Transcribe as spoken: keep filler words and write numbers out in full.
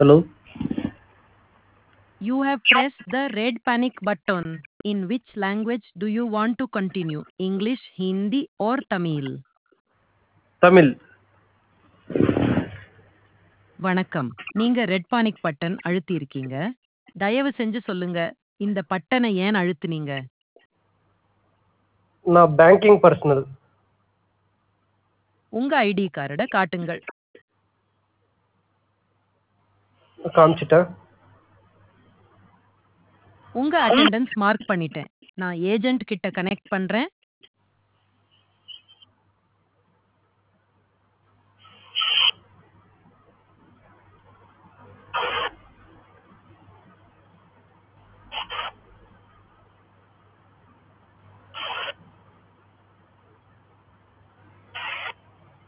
Hello. You have pressed the red panic button. In which language do you want to continue? English, Hindi, or Tamil? Tamil. வணக்கம். நீங்க red panic button அழுத்தி இருக்கீங்க. தயவு செஞ்சு சொல்லுங்க, இந்த பட்டனை ஏன் அழுத்துனீங்க? நான் பேங்கிங் பர்சனல். உங்க ஐடி கார்டை காட்டுங்கள். காமிச்சிட்டேன். உங்க அட்டெண்டன்ஸ் மார்க் பண்ணிட்டேன். நான் ஏஜென்ட் கிட்ட கனெக்ட் பண்றேன்.